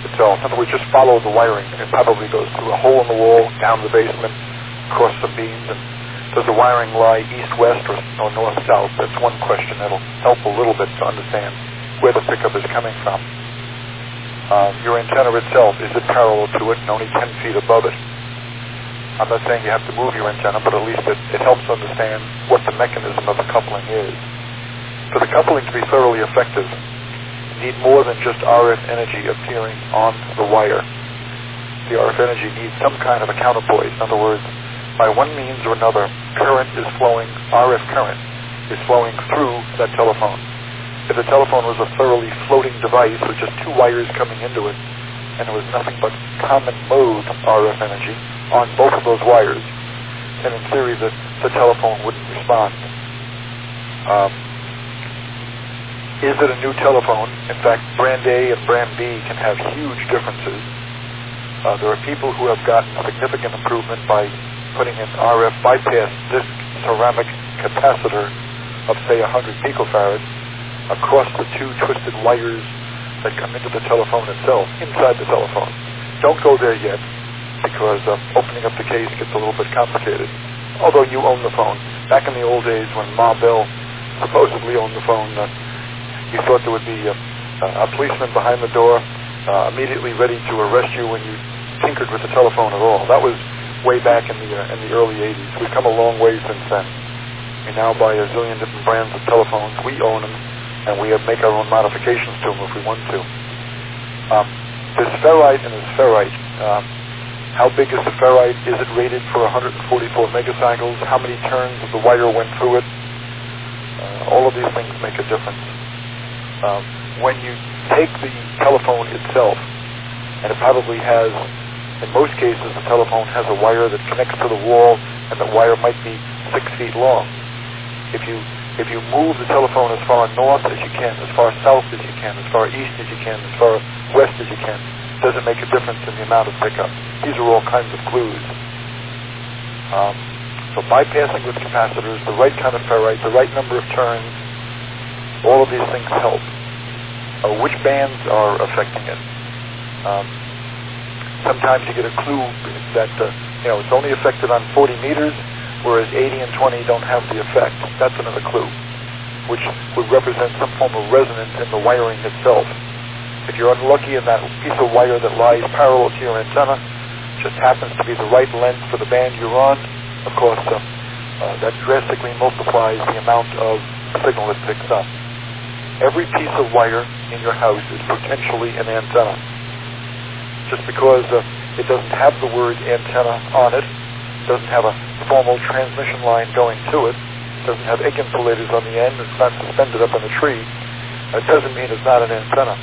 itself. In other words, just follow the wiring. It probably goes through a hole in the wall, down the basement, across some beams, and does the wiring lie east-west or north-south? That's one question that'll help a little bit to understand where the pickup is coming from. Your antenna itself, is it parallel to it and only 10 feet above it? I'm not saying you have to move your antenna, but at least it helps understand what the mechanism of the coupling is. For the coupling to be thoroughly effective, you need more than just RF energy appearing on the wire. The RF energy needs some kind of a counterpoise. In other words, by one means or another, RF current is flowing through that telephone. If the telephone was a thoroughly floating device with just two wires coming into it, and there was nothing but common mode RF energy on both of those wires, then in theory the telephone wouldn't respond. Is it a new telephone? In fact, brand A and brand B can have huge differences. There are people who have gotten significant improvement by putting an RF bypass disc ceramic capacitor of, say, 100 picofarads across the two twisted wires that come into the telephone itself, inside the telephone. Don't go there yet, because opening up the case gets a little bit complicated. Although you own the phone. Back in the old days when Ma Bell supposedly owned the phone, you thought there would be a policeman behind the door immediately ready to arrest you when you tinkered with the telephone at all. That was way back in the early 80s. We've come a long way since then. We now buy a zillion different brands of telephones. We own them, and we make our own modifications to them if we want to. There's ferrite and there's ferrite. How big is the ferrite? Is it rated for 144 megacycles? How many turns of the wire went through it? All of these things make a difference. When you take the telephone itself, and it probably has, in most cases, the telephone has a wire that connects to the wall, and the wire might be 6 feet long. If you move the telephone as far north as you can, as far south as you can, as far east as you can, as far west as you can, does it make a difference in the amount of pickup? These are all kinds of clues. So bypassing with capacitors, the right kind of ferrite, the right number of turns, all of these things help. Which bands are affecting it? Sometimes you get a clue that it's only affected on 40 meters, whereas 80 and 20 don't have the effect. That's another clue, which would represent some form of resonance in the wiring itself. If you're unlucky and that piece of wire that lies parallel to your antenna just happens to be the right length for the band you're on, of course, that drastically multiplies the amount of signal it picks up. Every piece of wire in your house is potentially an antenna. Just because it doesn't have the word antenna on it, doesn't have a formal transmission line going to it, doesn't have egg insulators on the end, it's not suspended up in a tree, it doesn't mean it's not an antenna.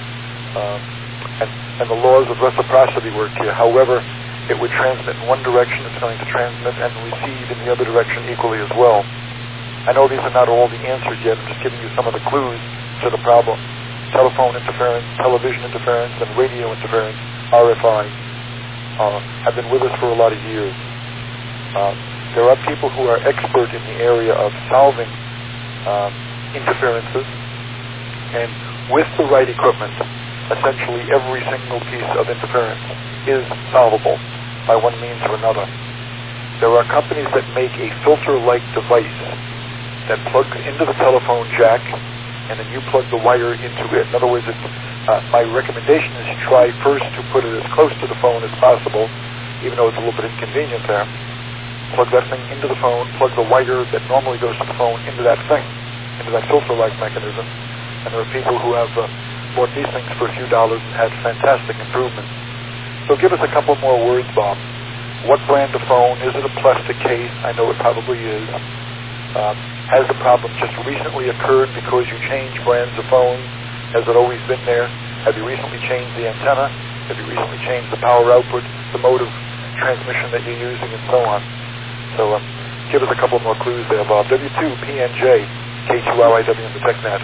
And the laws of reciprocity work here. However it would transmit in one direction, it's going to transmit and receive in the other direction equally as well. I know these are not all the answers yet. I'm just giving you some of the clues to the problem. Telephone interference, television interference, and radio interference, RFI, have been with us for a lot of years. There are people who are expert in the area of solving interferences, and with the right equipment, essentially every single piece of interference is solvable by one means or another. There are companies that make a filter-like device that plugs into the telephone jack, and then you plug the wire into it. In other words, my recommendation is you try first to put it as close to the phone as possible, even though it's a little bit inconvenient there. Plug that thing into the phone, plug the wire that normally goes to the phone into that thing, into that filter-like mechanism. And there are people who have bought these things for a few dollars and had fantastic improvements. So give us a couple more words, Bob. What brand of phone? Is it a plastic case? I know it probably is. Has the problem just recently occurred because you changed brands of phones? Has it always been there? Have you recently changed the antenna? Have you recently changed the power output, the mode of transmission that you're using, and so on? So give us a couple more clues there, Bob. W2PNJ, K2RIW in the TechNet.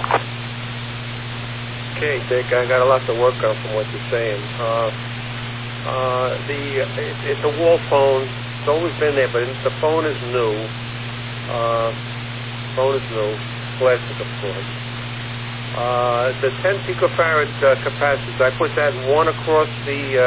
Okay, Dick, I got a lot to work on from what you're saying. It's a wall phone. It's always been there, but the phone is new. Plastic, of course. The 10 picofarad capacitors, I put that one across the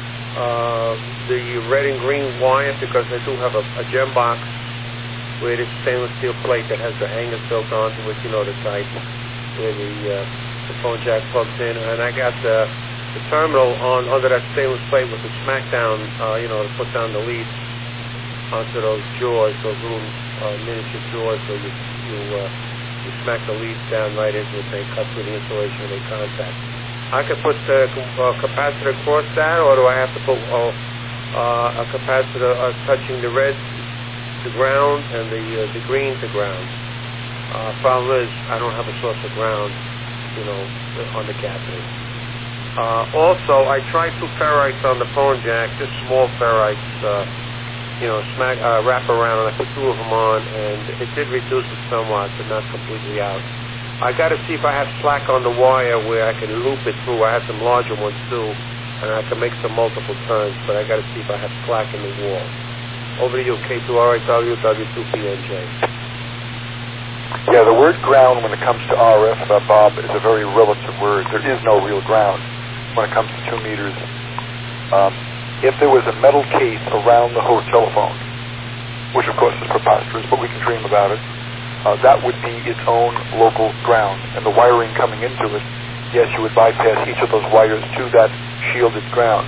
red and green wire because I do have a gem box with a stainless steel plate that has the hangers built onto it, you know, the type where the phone jack plugs in, and I got the terminal under that stainless plate with the smackdown, you know, to put down the lead onto those jaws, those little miniature jaws, so you smack the leads down right into it, they cut through the insulation and they contact. I could put the capacitor across that, or do I have to put a capacitor touching the red to ground and the green to ground? Problem is, I don't have a source of ground, you know, on the catheter. Also, I tried 2 ferrites on the phone jack, just small ferrites, you know, wrap around, and I put 2 of them on, and it did reduce it somewhat, but not completely out. I got to see if I have slack on the wire where I can loop it through. I have some larger ones too, and I can make some multiple turns, but I got to see if I have slack in the wall. Over to you, K2RIW, W2PNJ. Yeah, the word ground when it comes to RF, Bob, is a very relative word. There is no real ground when it comes to 2 meters. If there was a metal case around the whole telephone, which of course is preposterous, but we can dream about it, that would be its own local ground. And the wiring coming into it, yes, you would bypass each of those wires to that shielded ground.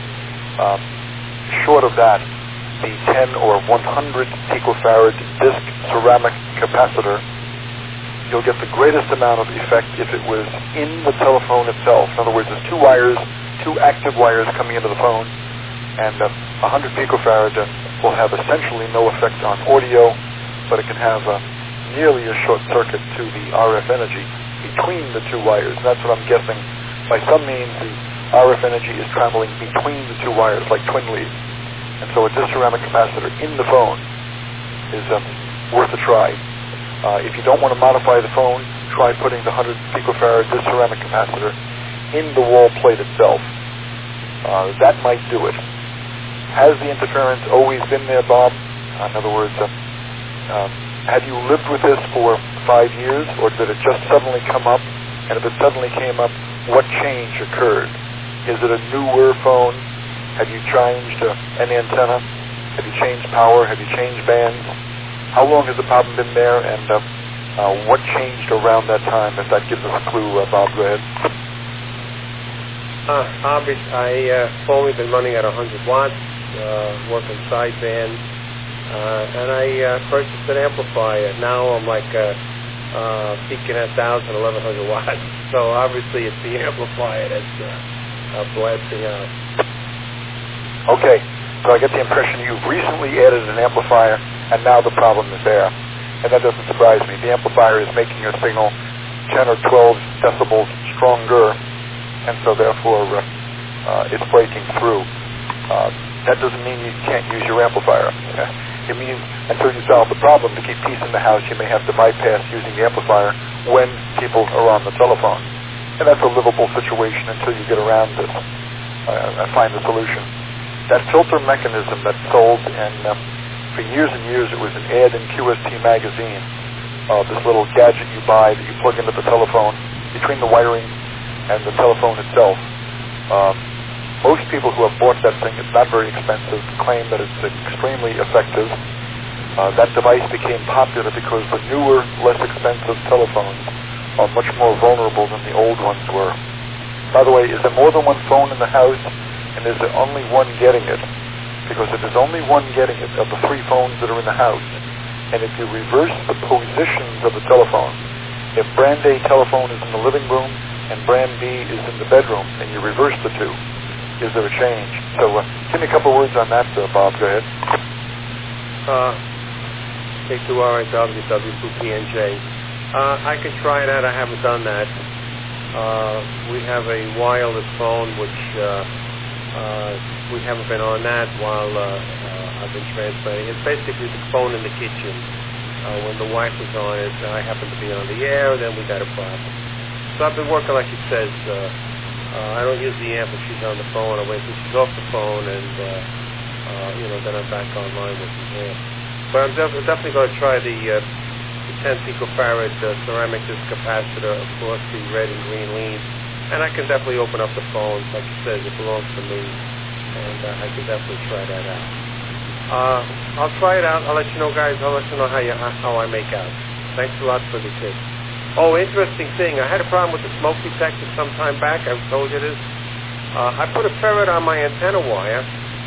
Short of that, the 10 or 100 picofarad disc ceramic capacitor, you'll get the greatest amount of effect if it was in the telephone itself. In other words, there's 2 wires, 2 active wires coming into the phone, and 100 picofarad will have essentially no effect on audio, but it can have nearly a short circuit to the RF energy between the 2 wires. And that's what I'm guessing. By some means, the RF energy is traveling between the 2 wires, like twin leads. And so a disc ceramic capacitor in the phone is worth a try. If you don't want to modify the phone, try putting the 100 picofarad disc ceramic capacitor in the wall plate itself. That might do it. Has the interference always been there, Bob? In other words, have you lived with this for 5 years, or did it just suddenly come up? And if it suddenly came up, what change occurred? Is it a newer phone? Have you changed an antenna? Have you changed power? Have you changed bands? How long has the problem been there, and what changed around that time? If that gives us a clue, Bob, go ahead. Obviously, I've only been running at 100 watts, working sideband, and I purchased an amplifier. Now I'm like peaking at 1,000, 1,100 watts. So obviously it's the amplifier that's blasting out. Okay, so I get the impression you've recently added an amplifier, and now the problem is there. And that doesn't surprise me. The amplifier is making your signal 10 or 12 decibels stronger, and so therefore it's breaking through. That doesn't mean you can't use your amplifier. It means until you solve the problem, to keep peace in the house, you may have to bypass using the amplifier when people are on the telephone. And that's a livable situation until you get around this and find the solution. That filter mechanism that's sold, and for years and years it was an ad in QST magazine, this little gadget you buy that you plug into the telephone between the wiring and the telephone itself. Most people who have bought that thing, it's not very expensive, claim that it's extremely effective. That device became popular because the newer, less expensive telephones are much more vulnerable than the old ones were. By the way, is there more than one phone in the house? And is there only one getting it? Because if there's only one getting it of the 3 phones that are in the house, and if you reverse the positions of the telephone, if brand A telephone is in the living room and brand B is in the bedroom, and you reverse the 2, is there a change? So give me a couple words on that, Bob. Go ahead. K2RIW, W2PNJ. I can try that. I haven't done that. We have a wireless phone, which we haven't been on that while I've been translating. It's basically the phone in the kitchen. When the wife was on it, I happened to be on the air, and then we got a problem. So I've been working, like it says. I don't use the amp if she's on the phone. I wait till she's off the phone, and then I'm back online with the amp. But I'm definitely going to try the 10 picofarad ceramic disc capacitor across the red and green leads, and I can definitely open up the phone. Like you said, it belongs to me, and I can definitely try that out. I'll try it out. I'll let you know, guys. I'll let you know how I make out. Thanks a lot for the tip. Oh, interesting thing. I had a problem with the smoke detector some time back. I've told you this. I put a ferret on my antenna wire,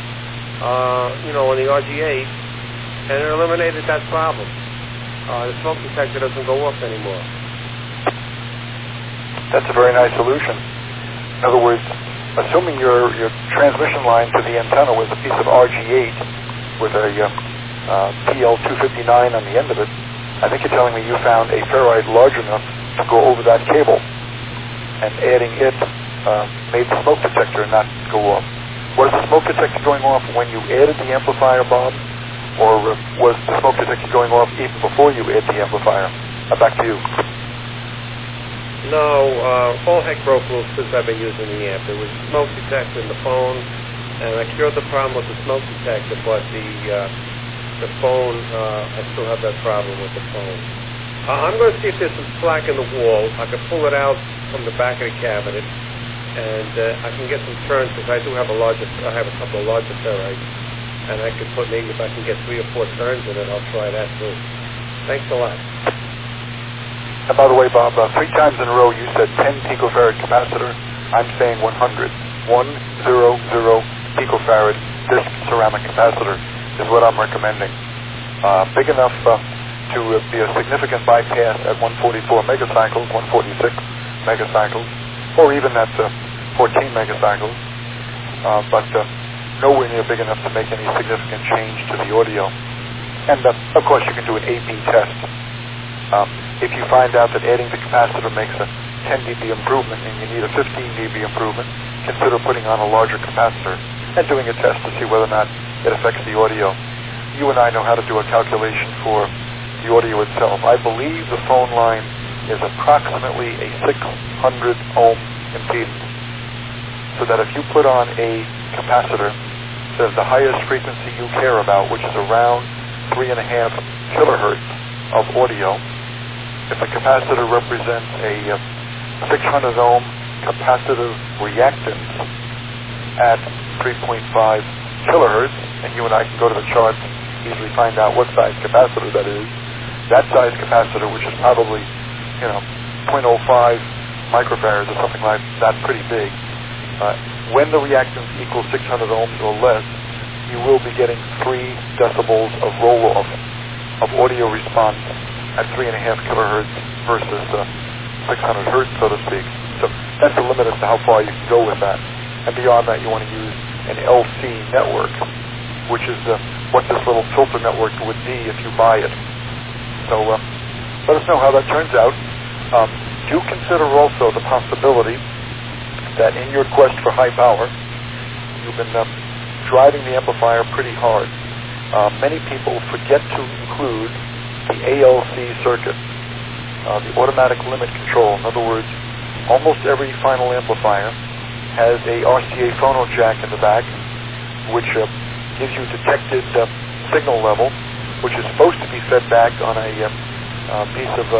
on the RG8, and it eliminated that problem. The smoke detector doesn't go off anymore. That's a very nice solution. In other words, assuming your transmission line to the antenna was a piece of RG8 with a PL259 on the end of it, I think you're telling me you found a ferrite large enough to go over that cable, and adding it made the smoke detector not go off. Was the smoke detector going off when you added the amplifier, Bob? Or was the smoke detector going off even before you add the amplifier? Back to you. No, all heck broke loose since I've been using the amp. There was a smoke detector in the phone, and I cured the problem with the smoke detector, but the phone, I still have that problem with the phone. I'm going to see if there's some slack in the wall. I can pull it out from the back of the cabinet, and I can get some turns, because I have a couple of larger ferrites, and I can put, maybe if I can get 3 or 4 turns in it, I'll try that too. Thanks a lot. And by the way, Bob, 3 times in a row you said 10 picofarad capacitor. I'm saying 100. 100 picofarad disc ceramic capacitor is what I'm recommending. Big enough to be a significant bypass at 144 megacycles, 146 megacycles, or even at 14 megacycles, but nowhere near big enough to make any significant change to the audio. And of course you can do an A/B test. If you find out that adding the capacitor makes a 10 dB improvement and you need a 15 dB improvement, consider putting on a larger capacitor and doing a test to see whether or not it affects the audio. You and I know how to do a calculation for the audio itself. I believe the phone line is approximately a 600 ohm impedance. So that if you put on a capacitor that is the highest frequency you care about, which is around 3.5 kilohertz of audio, if the capacitor represents a 600 ohm capacitive reactance at 3.5 kilohertz, and you and I can go to the charts and easily find out what size capacitor that is. That size capacitor, which is probably 0.05 microfarads or something like that, pretty big. When the reactance equals 600 ohms or less, you will be getting 3 decibels of roll-off of audio response at 3.5 kilohertz versus 600 hertz, so to speak. So that's the limit as to how far you can go with that. And beyond that, you want to use an LC network, which is what this little filter network would be if you buy it. So let us know how that turns out. Do consider also the possibility that in your quest for high power, you've been driving the amplifier pretty hard. Many people forget to include the ALC circuit, the automatic limit control. In other words, almost every final amplifier has a RCA phono jack in the back, which gives you detected signal level, which is supposed to be fed back on a piece of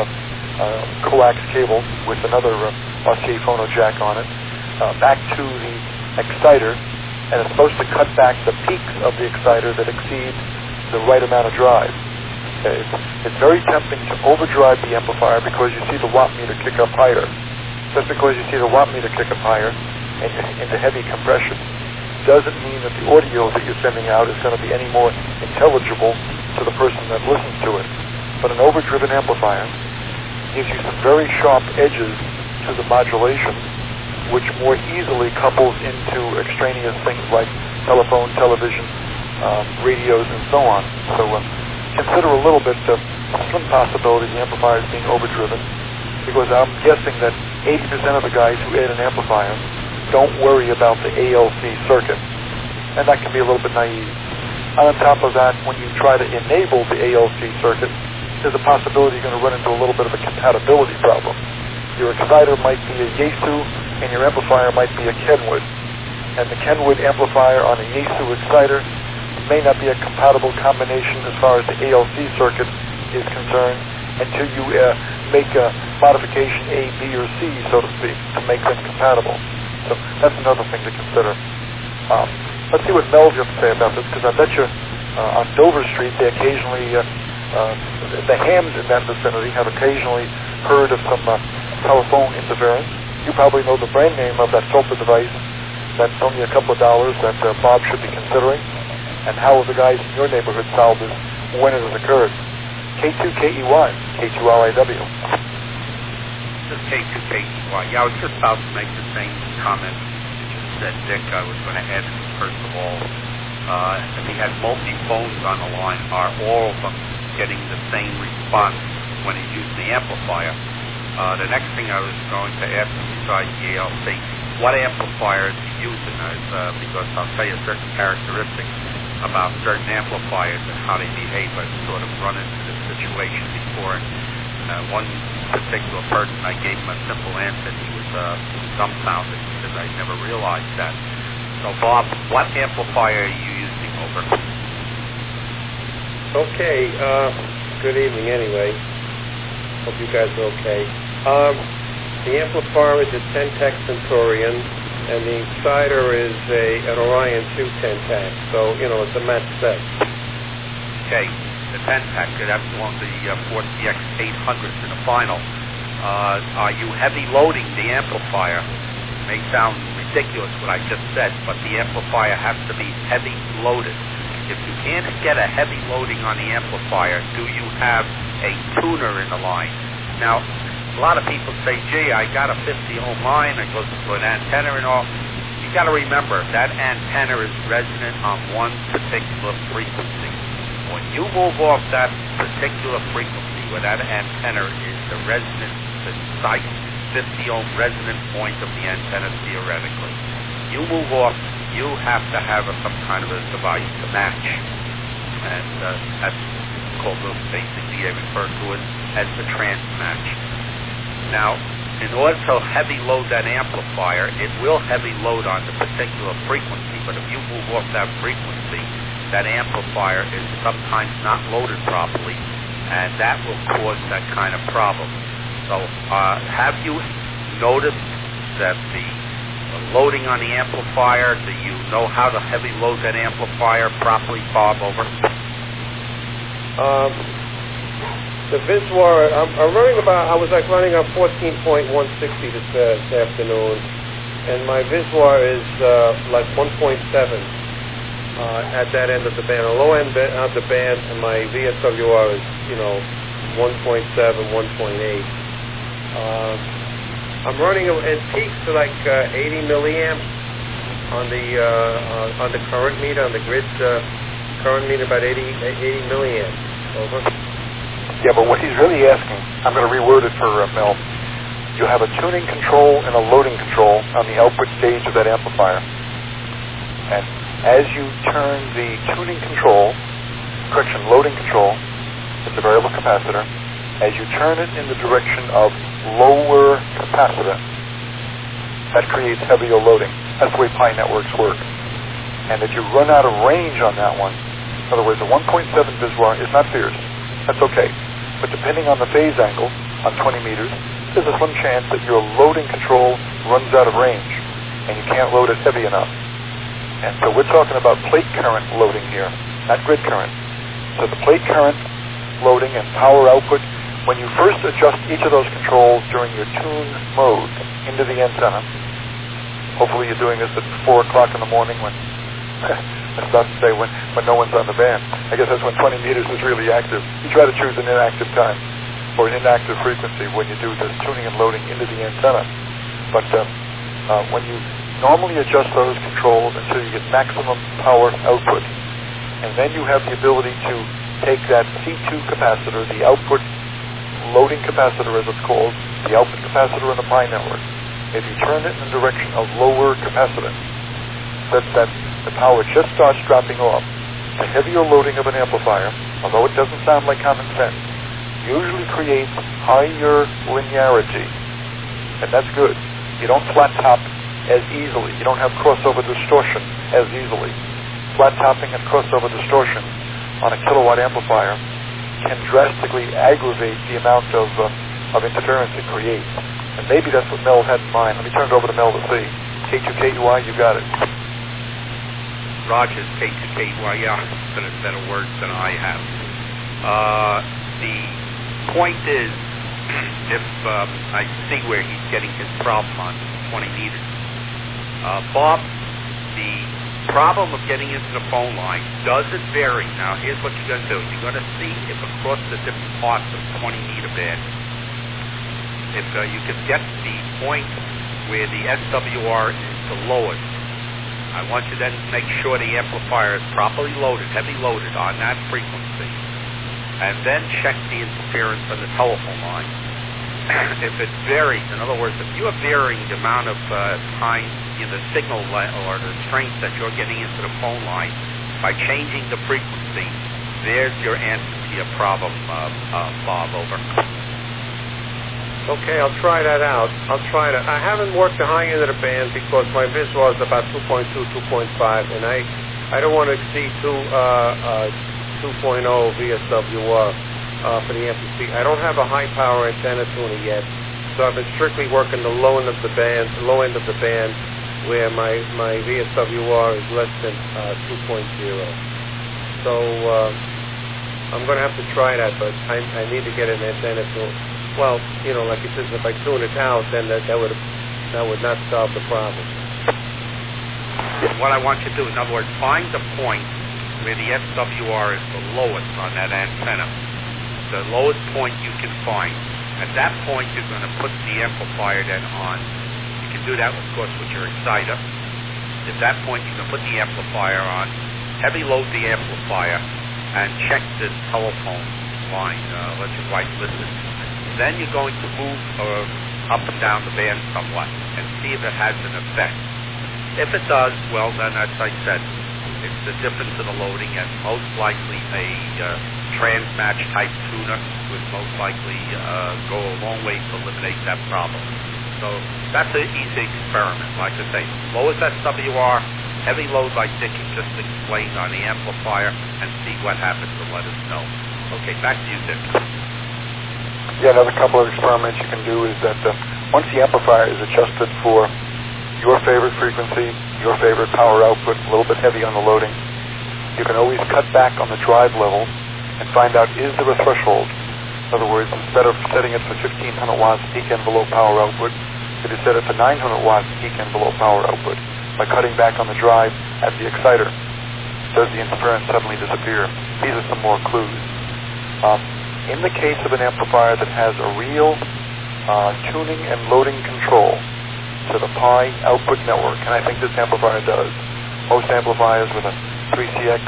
coax cable with another RCA phono jack on it, back to the exciter, and it's supposed to cut back the peaks of the exciter that exceed the right amount of drive. It's very tempting to overdrive the amplifier because you see the watt meter kick up higher. Just because you see the watt meter kick up higher and into heavy compression doesn't mean that the audio that you're sending out is going to be any more intelligible to the person that listens to it. But an overdriven amplifier gives you some very sharp edges to the modulation, which more easily couples into extraneous things like telephone, television, radios, and so on. So consider a little bit the slim possibility the amplifier is being overdriven, because I'm guessing that 80% of the guys who add an amplifier don't worry about the ALC circuit, and that can be a little bit naive. On top of that, when you try to enable the ALC circuit, there's a possibility you're going to run into a little bit of a compatibility problem. Your exciter might be a Yaesu, and your amplifier might be a Kenwood. And the Kenwood amplifier on a Yaesu exciter may not be a compatible combination as far as the ALC circuit is concerned, until you make a modification A, B, or C, so to speak, to make them compatible. So that's another thing to consider. Let's see what Mel's got to say about this, because I bet you on Dover Street they occasionally, the hams in that vicinity have occasionally heard of some telephone interference. You probably know the brand name of that sulfur device that's only a couple of dollars that Bob should be considering, and how have the guys in your neighborhood solved this when it has occurred. K2KEY, K2LIW. This is K2KEY. Yeah, I was just about to make the same comment that Dick I was going to add. First of all, if he had multi-phones on the line, are all of them getting the same response when he's using the amplifier? The next thing I was going to ask him besides the ALC, what amplifier is he using? Because I'll tell you certain characteristics about certain amplifiers and how they behave. I've sort of run into this situation before, and one particular person, I gave him a simple answer, and he was dumbfounded because I never realized that. So, Bob, what amplifier are you using? Over. Okay, good evening anyway. Hope you guys are okay. The amplifier is a 10-tack Centurion, and the exciter is an Orion 2 10-tack. So, it's a match set. Okay, the 10-tack, that's one of the 4TX 800s in the final. Are you heavy loading the amplifier? It may sound ridiculous what I just said, but the amplifier has to be heavy loaded. If you can't get a heavy loading on the amplifier, do you have a tuner in the line? Now, a lot of people say, gee, I got a 50-ohm line, it goes to an antenna and all. You got to remember, that antenna is resonant on one particular frequency. When you move off that particular frequency, where that antenna is the resonant, the site, 50-ohm resonant point of the antenna theoretically, you move off, you have to have some kind of a device to match. And that's called, basically, they refer to it as the trans-match. Now, in order to heavy load that amplifier, it will heavy load on the particular frequency, but if you move off that frequency, that amplifier is sometimes not loaded properly, and that will cause that kind of problem. So, have you noticed that the loading on the amplifier, do you know how to heavy load that amplifier properly, Bob? Over. The Viswar, I'm running about, I was running on 14.160 this afternoon, and my Viswar is like 1.7 at that end of the band. The low end of the band, and my VSWR is, 1.7, 1.8. I'm running at peaks to like 80 milliamps on the current meter, on the grid current meter, about 80 milliamps. Over. Yeah, but what he's really asking, I'm going to reword it for Mel. You have a tuning control and a loading control on the output stage of that amplifier. And as you turn the loading control, it's a variable capacitor, as you turn it in the direction of lower capacitor, that creates heavier loading. That's the way Pi networks work. And if you run out of range on that one, in other words, a 1.7 Viswar is not fierce. That's okay. But depending on the phase angle, on 20 meters, there's a slim chance that your loading control runs out of range, and you can't load it heavy enough. And so we're talking about plate current loading here, not grid current. So the plate current loading and power output, when you first adjust each of those controls during your tune mode into the antenna, hopefully you're doing this at 4 o'clock in the morning when, I start to say when no one's on the band. I guess that's when 20 meters is really active. You try to choose an inactive time or an inactive frequency when you do this tuning and loading into the antenna. But when you normally adjust those controls until you get maximum power output, and then you have the ability to take that C2 capacitor, the output loading capacitor as it's called, the output capacitor in the Pi network, if you turn it in the direction of lower capacitance, that the power just starts dropping off. The heavier loading of an amplifier, although it doesn't sound like common sense, usually creates higher linearity, and that's good. You don't flat top as easily. You don't have crossover distortion as easily. Flat topping and crossover distortion on a kilowatt amplifier can drastically aggravate the amount of interference it creates. And maybe that's what Mel had in mind. Let me turn it over to Mel to see. K2KUI, you got it. Rogers, K2KUI, yeah, better words than I have. The point is, if I see where he's getting his problem on 20 meters. Bob, the problem of getting into the phone line doesn't vary. Now, here's what you're going to do. You're going to see if across the different parts of 20-meter band, if you can get the point where the SWR is the lowest, I want you then to make sure the amplifier is properly loaded, heavy loaded on that frequency, and then check the interference on the telephone line. If it varies, in other words, if you are varying the amount of time, the signal or the strength that you're getting into the phone line by changing the frequency, there's your answer to your problem, Bob. Over. Okay, I'll try that out. I haven't worked the high end of the band because my visual is about 2.2, 2.5, and I don't want to exceed 2.0 VSWR for the MPC. I don't have a high power antenna tuner yet, so I've been strictly working the low end of the band, where my VSWR is less than 2.0. So I'm going to have to try that, but I need to get an antenna tune. Well, like it says, if I tune it out, then that would not solve the problem. What I want you to do, in other words, find the point where the SWR is the lowest on that antenna, the lowest point you can find. At that point, you're going to put the amplifier then on. You can do that, of course, with your exciter. At that point, you can put the amplifier on, heavy load the amplifier, and check the telephone line. Let your wife listen. Then you're going to move up and down the band somewhat and see if it has an effect. If it does, well, then, as I said, it's the difference in the loading, and most likely a trans-match type tuner would most likely go a long way to eliminate that problem. So that's an easy experiment. Like I say, lowest SWR, heavy load like Dick just explained on the amplifier, and see what happens and let us know. Okay, back to you, Dick. Yeah, another couple of experiments you can do is that once the amplifier is adjusted for your favorite frequency, your favorite power output, a little bit heavy on the loading, you can always cut back on the drive level and find out, is there a threshold? In other words, instead of setting it for 1500 watts peak envelope power output, it is set it for 900 watts peak envelope power output. By cutting back on the drive at the exciter, does the interference suddenly disappear? These are some more clues. In the case of an amplifier that has a real tuning and loading control to the Pi output network, and I think this amplifier does. Most amplifiers with a 3CX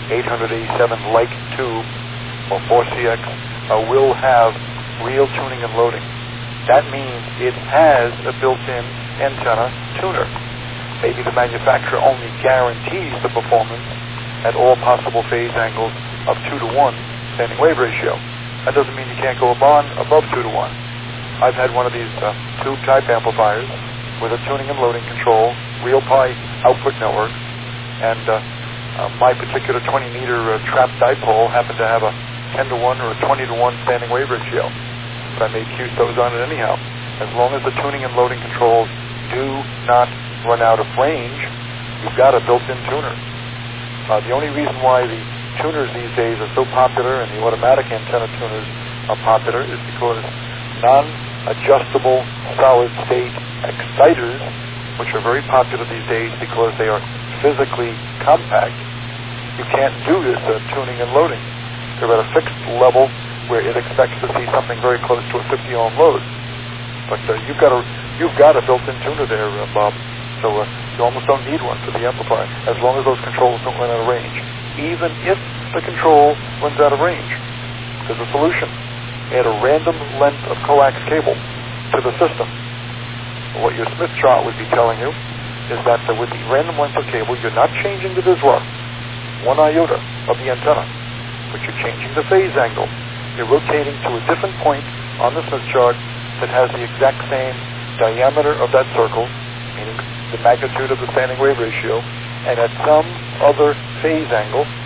887 like tube or 4CX will have real tuning and loading. That means it has a built-in antenna tuner. Maybe the manufacturer only guarantees the performance at all possible phase angles of 2 to 1 standing wave ratio. That doesn't mean you can't go above 2 to 1. I've had one of these tube-type amplifiers with a tuning and loading control, real Pi output network, and my particular 20-meter trapped dipole happened to have a 10 to 1 or a 20 to 1 standing wave ratio. But I made QSOs on it anyhow. As long as the tuning and loading controls do not run out of range, you've got a built-in tuner. The only reason why the tuners these days are so popular and the automatic antenna tuners are popular is because non-adjustable solid-state exciters, which are very popular these days because they are physically compact, you can't do this tuning and loading. They're at a fixed level where it expects to see something very close to a 50 ohm load. But you've got a built-in tuner there, Bob. So you almost don't need one for the amplifier, as long as those controls don't run out of range. Even if the control runs out of range, there's a solution. Add a random length of coax cable to the system. What your Smith chart would be telling you is that with the random length of cable, you're not changing the visual, 1 iota of the antenna, but you're changing the phase angle. You're rotating to a different point on the Smith chart that has the exact same diameter of that circle, meaning the magnitude of the standing wave ratio, and at some other phase angle,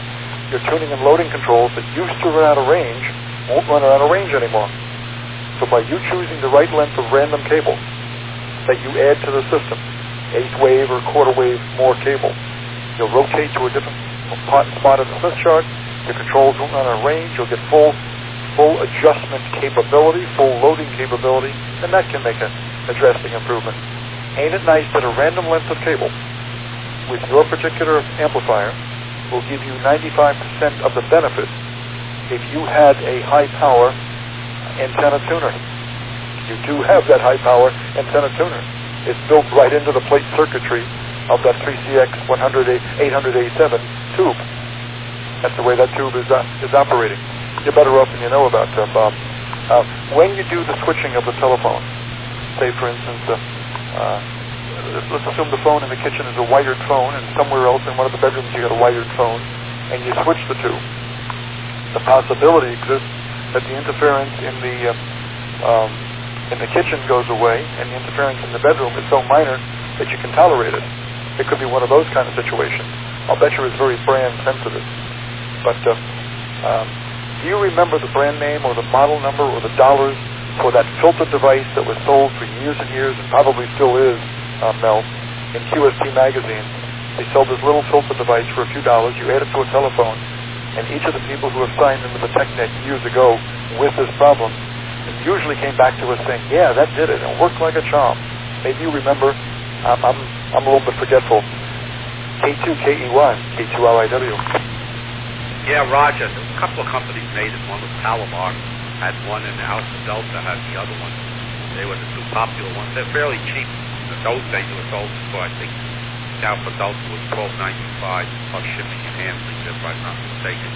your tuning and loading controls that used to run out of range won't run out of range anymore. So by you choosing the right length of random cable that you add to the system, 8th wave or quarter wave more cable, you'll rotate to a different spot of the Smith chart. Your controls won't run out of range. You'll get full adjustment capability, full loading capability, and that can make a drastic improvement. Ain't it nice that a random length of cable with your particular amplifier will give you 95% of the benefit if you had a high-power antenna tuner. You do have that high-power antenna tuner. It's built right into the plate circuitry of that 3CX 800A7 tube. That's the way that tube is operating. You're better off than you know about, Bob. When you do the switching of the telephone, say, for instance, let's assume the phone in the kitchen is a wired phone, and somewhere else in one of the bedrooms you got a wired phone, and you switch the two. The possibility exists that the interference in the kitchen goes away, and the interference in the bedroom is so minor that you can tolerate it. It could be one of those kind of situations. I'll bet you it's very brand sensitive. But do you remember the brand name or the model number or the dollars for that filter device that was sold for years and years and probably still is, Mel, in QST magazine? They sold this little filter device for a few dollars. You add it to a telephone, and each of the people who have signed into the TechNet years ago with this problem usually came back to us saying, yeah, that did it. It worked like a charm. Maybe you remember. I'm a little bit forgetful. K2KEY, K2RIW. Yeah, Roger. A couple of companies made it. One was Palomar, had one, and Alpha Delta had the other one. They were the two popular ones. They're fairly cheap. In those days, it was sold for, I think, Alpha Delta was $12.95 plus shipping and handling, if I'm not mistaken.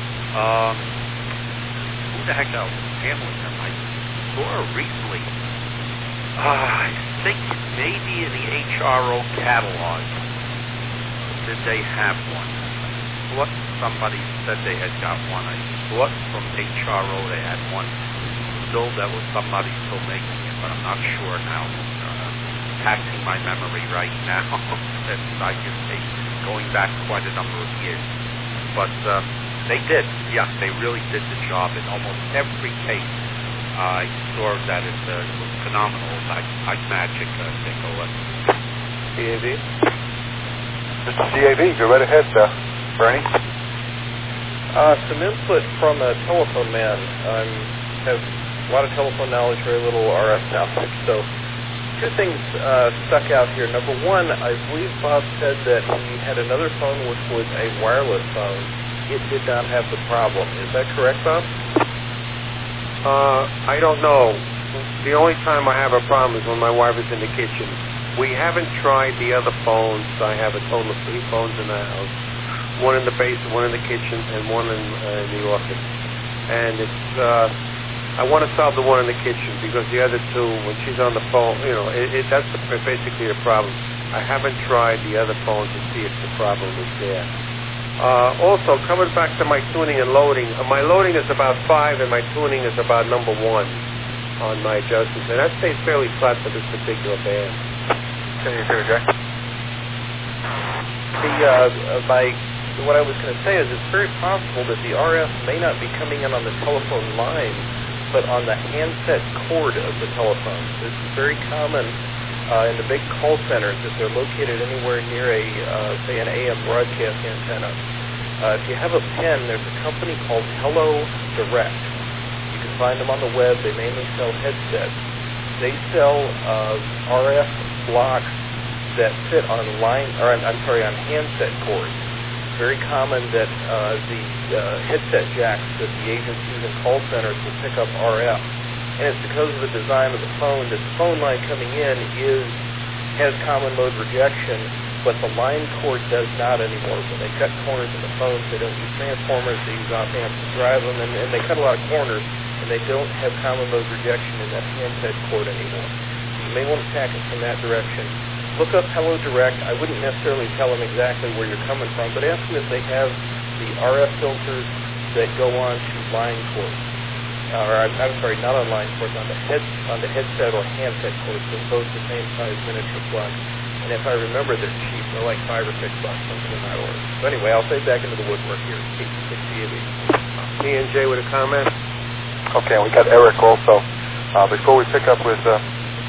Who the heck else was handling them? I saw recently. I think maybe in the HRO catalog, did they have one? I thought somebody said they had got one. I thought from HRO they had one. Still, that was somebody still making it, but I'm not sure now. Taxing my memory right now. I can say going back quite a number of years. But they did. Yeah, they really did the job in almost every case. I saw that it was phenomenal, like magic, Nicola. CAV? Mr. CAV, go right ahead, Bernie. Some input from a telephone man. I have a lot of telephone knowledge, very little RF knowledge. So two things stuck out here. Number one, I believe Bob said that he had another phone which was a wireless phone. It did not have the problem. Is that correct, Bob? I don't know. The only time I have a problem is when my wife is in the kitchen. We haven't tried the other phones. I have a total of 3 phones in the house. One in the basement, one in the kitchen, and one in the office. And it's, I want to solve the one in the kitchen because the other two, when she's on the phone, you know, that's basically the problem. I haven't tried the other phones to see if the problem is there. Also, coming back to my tuning and loading, my loading is about 5 and my tuning is about number 1 on my adjustments. And that stays fairly flat for this particular band. Can you hear, Jack? What I was going to say is it's very possible that the RF may not be coming in on the telephone line, but on the handset cord of the telephone. This is very common in the big call centers if they're located anywhere near say an AM broadcast antenna. If you have a pen, there's a company called Hello Direct. You can find them on the web. They mainly sell headsets. They sell RF blocks that fit on on handset cords. It's very common that the headset jacks that the agencies and call centers will pick up RF. And it's because of the design of the phone that the phone line coming in has common mode rejection, but the line cord does not anymore. When they cut corners in the phones, they don't use transformers, they use op-amps to drive them, and they cut a lot of corners, and they don't have common mode rejection in that handset cord anymore. So you may want to tack it from that direction. Look up Hello Direct. I wouldn't necessarily tell them exactly where you're coming from, but ask them if they have the RF filters that go on to line cords. I'm sorry, not on line cords, on the headset or handset cords. They're both the same size miniature plug. And if I remember, they're cheap. They're like $5 or $6, something in that order. So anyway, I'll say back into the woodwork here. KT60 of these. Me and Jay with a comment. Okay, and we got Eric also. Before we pick up with... go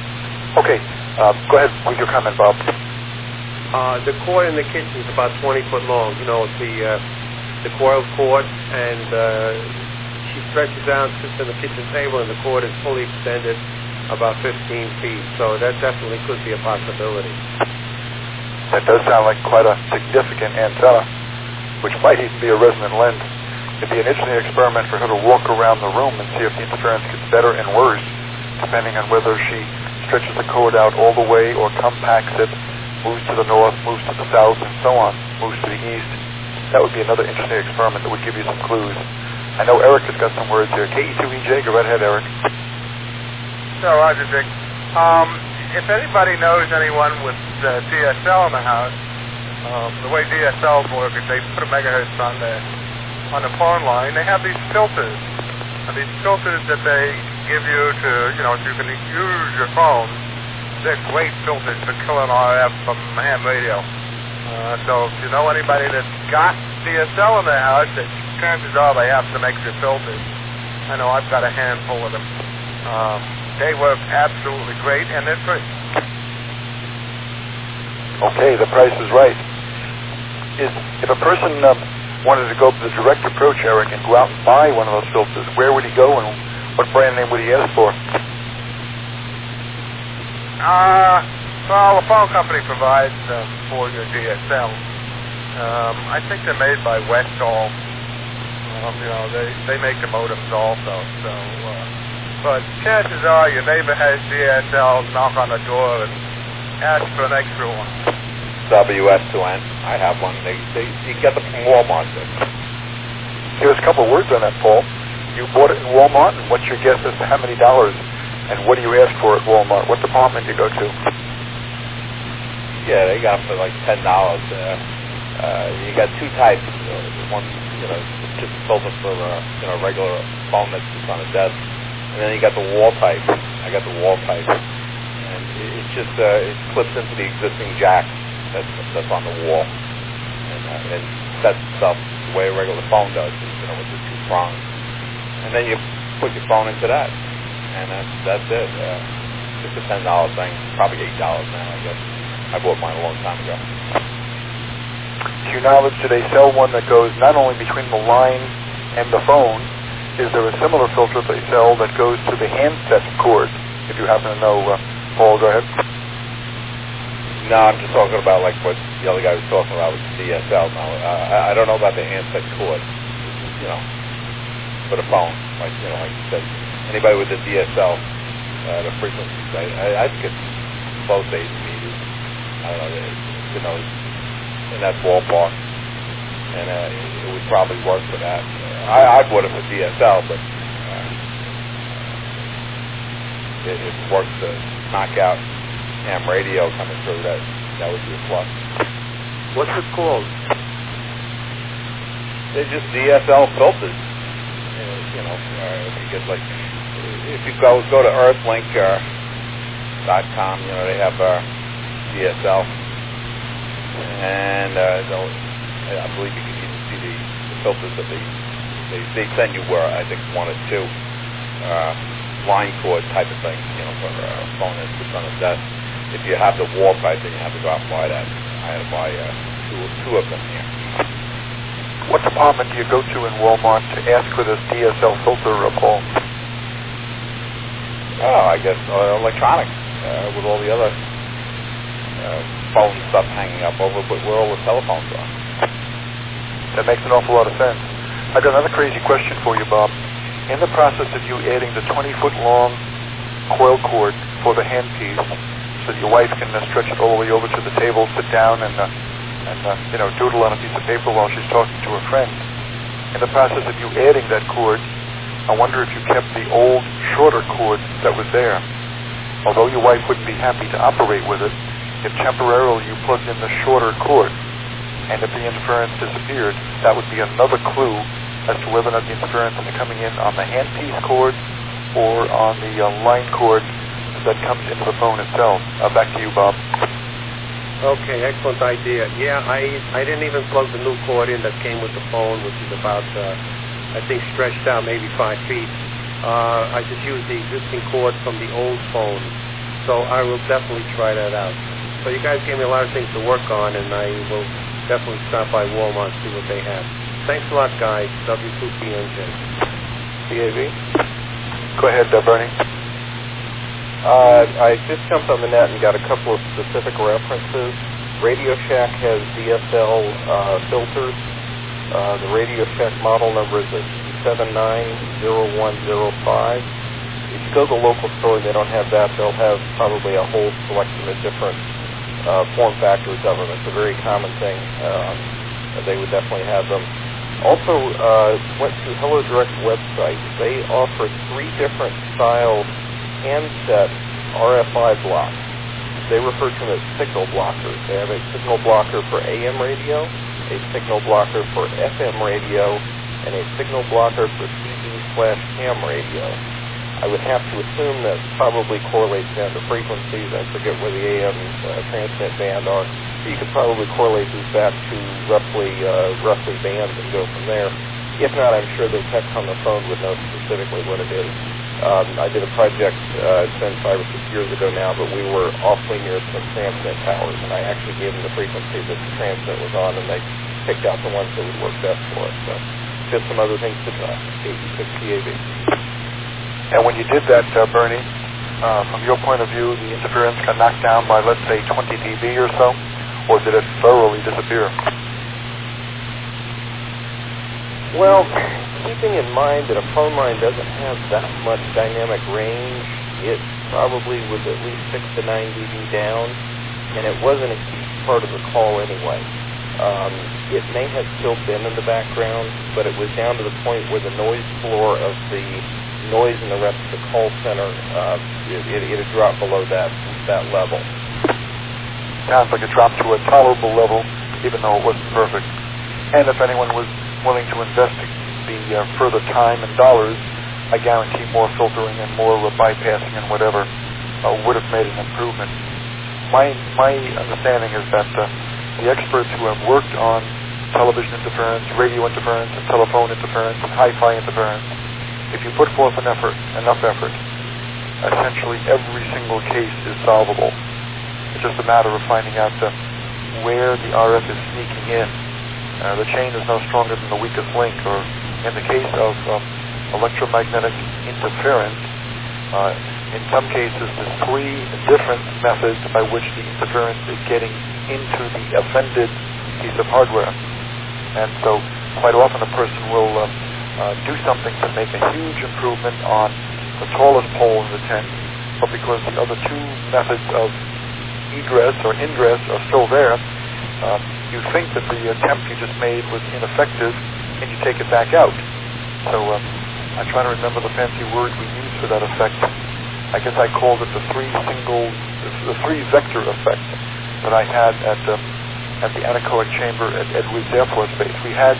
ahead with your comment, Bob. The cord in the kitchen is about 20 foot long. You know, the coiled cord, and she stretches down, sits on the kitchen table, and the cord is fully extended about 15 feet. So that definitely could be a possibility. That does sound like quite a significant antenna, which might even be a resonant lens. It'd be an interesting experiment for her to walk around the room and see if the interference gets better and worse, depending on whether she stretches the cord out all the way or compacts it, moves to the north, moves to the south, and so on, moves to the east. That would be another interesting experiment that would give you some clues. I know Eric has got some words here. KE2EJ, go right ahead, Eric. So, Roger, Dick. If anybody knows anyone with DSL in the house, the way DSLs work is they put a megahertz on the phone line. They have these filters. And these filters that they give you to, so you can use your phone. They're great filters for killing RF from ham radio. So if you know anybody that's got DSL in their house, chances are they have some extra filters. I know I've got a handful of them. They work absolutely great, and they're free. Okay, the price is right. If a person wanted to go for the direct approach, Eric, and go out and buy one of those filters, where would he go, and what brand name would he ask for? Well, the phone company provides for your DSL. I think they're made by Westall. They make the modems also. But chances are your neighbor has DSL. Knock on the door and ask for an extra one. WS2N. I have one. You get them from Walmart. Give us a couple of words on that, Paul. You bought it in Walmart, and what's your guess as to how many dollars? And what do you ask for at Walmart? What department do you go to? Yeah, they got them for like $10. You got two types. One, just a filter for a regular phone that's just on a desk, and then you got the wall type. I got the wall type, and it just it clips into the existing jack that's on the wall, and sets itself the way a regular phone does, with the two prongs, and then you put your phone into that. And that's it. Just a $10 thing. Probably $8 now, I guess. I bought mine a long time ago. To your knowledge, do they sell one that goes not only between the line and the phone? Is there a similar filter they sell that goes to the handset cord? If you happen to know, Paul, go ahead. No, I'm just talking about like what the other guy was talking about with DSL. No, I don't know about the handset cord. For the phone, like you said. Anybody with the DSL, the frequencies, I think it's close to 80 meters. I don't know, in that ballpark, and it would probably work for that. I bought it for DSL, but it works to knock out ham radio coming through. That would be a plus. What's it called? They're just DSL filters. If you get if you go to earthlink.com, they have DSL, and I believe you can even see the filters that they send you where I think one or two line cord type of thing, for a phone that sits on a desk. If you have the wall type, then you have to go out and buy that. I had to buy two of them here. What department do you go to in Walmart to ask for this DSL filter, Paul? Oh, I guess electronics, with all the other phone stuff hanging up over where all the telephones are. That makes an awful lot of sense. I've got another crazy question for you, Bob. In the process of you adding the 20-foot long coil cord for the handpiece, so that your wife can stretch it all the way over to the table, sit down, and doodle on a piece of paper while she's talking to her friend. In the process of you adding that cord, I wonder if you kept the old, shorter cord that was there. Although your wife wouldn't be happy to operate with it, if temporarily you plugged in the shorter cord, and if the interference disappeared, that would be another clue as to whether or not the interference is coming in on the handpiece cord or on the line cord that comes into the phone itself. Back to you, Bob. Okay, excellent idea. Yeah, I didn't even plug the new cord in that came with the phone, which is about, I think, stretched out maybe 5 feet. I just used the existing cord from the old phone, so I will definitely try that out. So you guys gave me a lot of things to work on, and I will definitely stop by Walmart and see what they have. Thanks a lot, guys. W2PNJ. CAV? Go ahead, Bernie. I just jumped on the net and got a couple of specific references. Radio Shack has DSL filters. The Radio Shack model number is a 790105. If you go to the local store and they don't have that, they'll have probably a whole selection of different form factors of them. It's a very common thing. They would definitely have them. Also, went to Hello Direct website. They offer 3 different styles handset RFI blocks. They refer to them as signal blockers. They have a signal blocker for AM radio, a signal blocker for FM radio, and a signal blocker for CD/ham radio. I would have to assume that probably correlates down to frequencies. I forget where the AM transmit band are. So you could probably correlate these back to roughly bands and go from there. If not, I'm sure the techs on the phone would know specifically what it is. I did a project, it's been 5 or 6 years ago now, but we were awfully near some transmit towers, and I actually gave them the frequency that the transmit was on, and they picked out the ones that would work best for us. So just some other things to try. 86 CAV. And when you did that, Bernie, from your point of view, the interference got knocked down by, let's say, 20 dB or so, or did it thoroughly disappear? Well, keeping in mind that a phone line doesn't have that much dynamic range, it probably was at least 6 to 9 dB down, and it wasn't a huge part of the call anyway. It may have still been in the background, but it was down to the point where the noise floor of the noise in the rest of the call center, it had dropped below that level. Sounds like it dropped to a tolerable level, even though it wasn't perfect. And if anyone was willing to invest the further time and dollars, I guarantee more filtering and more bypassing and whatever would have made an improvement. My understanding is that the experts who have worked on television interference, radio interference, and telephone interference, and hi-fi interference, if you put forth enough effort, essentially every single case is solvable. It's just a matter of finding out where the RF is sneaking in. The chain is no stronger than the weakest link, or in the case of electromagnetic interference, in some cases there's 3 different methods by which the interference is getting into the offended piece of hardware. And so quite often a person will do something to make a huge improvement on the tallest pole in the tent, but because the other 2 methods of egress or ingress are still there, you think that the attempt you just made was ineffective, and you take it back out. So I'm trying to remember the fancy word we used for that effect. I guess I called it the 3-vector effect that I had at the anechoic chamber at Edwards Air Force Base. We had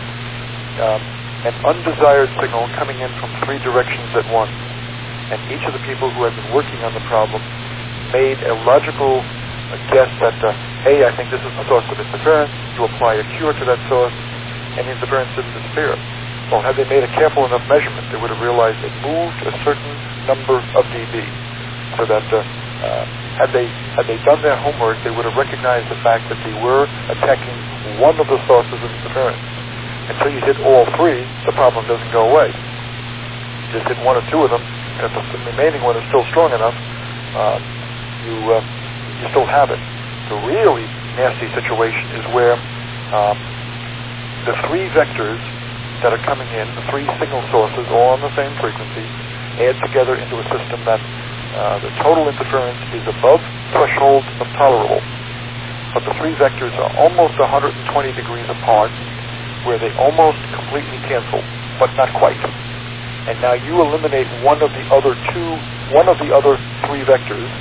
an undesired signal coming in from 3 directions at once, and each of the people who had been working on the problem made a logical guess that, hey, I think this is the source of interference. You apply a cure to that source, and the interference didn't disappear. Well, had they made a careful enough measurement, they would have realized it moved a certain number of dB, so that had they done their homework, they would have recognized the fact that they were attacking one of the sources of interference. Until you hit all 3, the problem doesn't go away. You just hit 1 or 2 of them, and if the remaining one is still strong enough, you still have it. The really nasty situation is where the 3 vectors that are coming in, the 3 signal sources, all on the same frequency, add together into a system that the total interference is above threshold of tolerable. But the 3 vectors are almost 120 degrees apart, where they almost completely cancel, but not quite. And now you eliminate one of the other 3 vectors,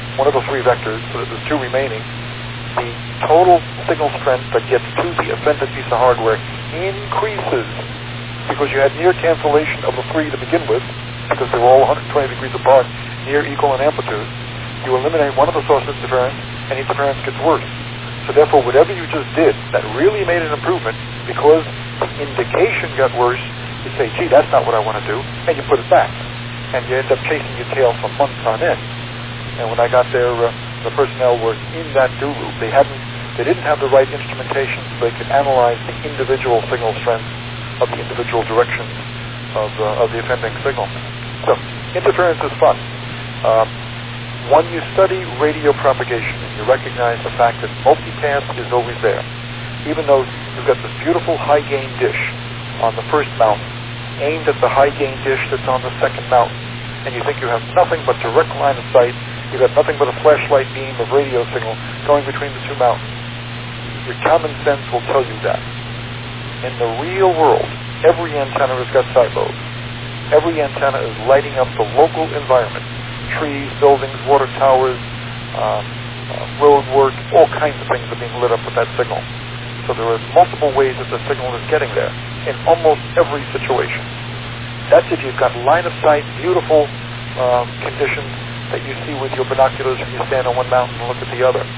so that there's 2 remaining. The total signal strength that gets to the offended piece of hardware increases, because you had near cancellation of the 3 to begin with, because they were all 120 degrees apart, near equal in amplitude. You eliminate one of the sources of interference, and interference gets worse. So therefore, whatever you just did that really made an improvement, because the indication got worse, you say, gee, that's not what I want to do, and you put it back. And you end up chasing your tail for months on end. And when I got there, the personnel were in that do loop. They didn't have the right instrumentation so they could analyze the individual signal strength of the individual directions of the offending signal. So interference is fun. When you study radio propagation, you recognize the fact that multipath is always there. Even though you've got this beautiful high-gain dish on the first mountain, aimed at the high-gain dish that's on the second mountain, and you think you have nothing but direct line of sight, you've got nothing but a flashlight beam of radio signal going between the two mountains. Your common sense will tell you that. In the real world, every antenna has got side lobes. Every antenna is lighting up the local environment. Trees, buildings, water towers, road work, all kinds of things are being lit up with that signal. So there are multiple ways that the signal is getting there in almost every situation. That's if you've got line of sight, beautiful conditions that you see with your binoculars when you stand on one mountain and look at the other.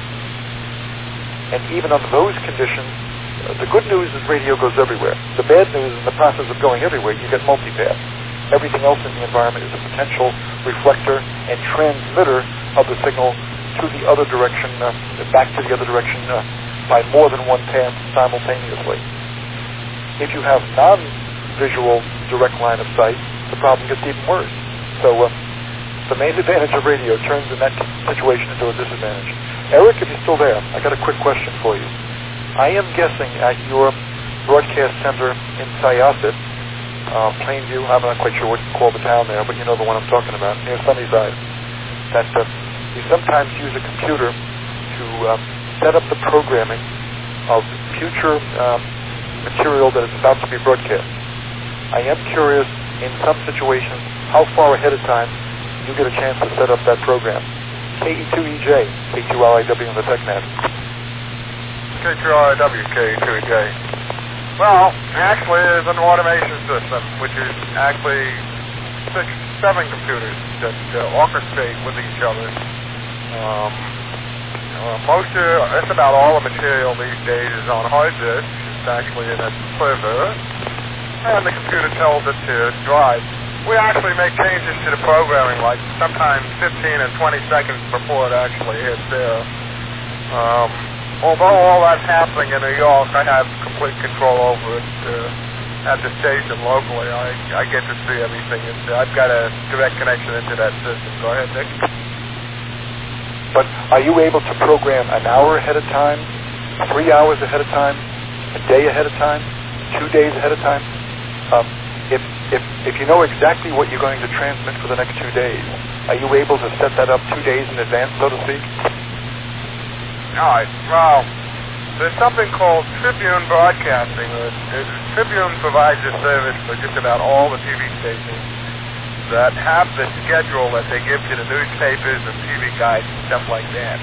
And even under those conditions, the good news is radio goes everywhere. The bad news is in the process of going everywhere, you get multipath. Everything else in the environment is a potential reflector and transmitter of the signal to the other direction, back to the other direction by more than one path simultaneously. If you have non-visual direct line of sight, the problem gets even worse. So the main advantage of radio turns in that situation into a disadvantage. Eric, if you're still there, I got a quick question for you. I am guessing at your broadcast center in Syosset, Plainview, I'm not quite sure what you call the town there, but you know the one I'm talking about, near Sunnyside, that you sometimes use a computer to set up the programming of future material that is about to be broadcast. I am curious, in some situations, how far ahead of time you get a chance to set up that program. KE2EJ, K2RIW on the TechNet. K2RIW, KE2EJ. Well, actually, there's an automation system, which is actually 7 computers that orchestrate with each other. It's about all the material these days is on hard disk. It's actually in a server, and the computer tells it to drive. We actually make changes to the programming, like sometimes 15 and 20 seconds before it actually hits there. Although all that's happening in New York, I have complete control over it at the station locally. I get to see everything. I've got a direct connection into that system. Go ahead, Nick. But are you able to program an hour ahead of time, 3 hours ahead of time, a day ahead of time, 2 days ahead of time? If you know exactly what you're going to transmit for the next 2 days, are you able to set that up 2 days in advance, so to speak? All right. Well, there's something called Tribune Broadcasting. Tribune provides a service for just about all the TV stations that have the schedule that they give to the newspapers and TV guides and stuff like that.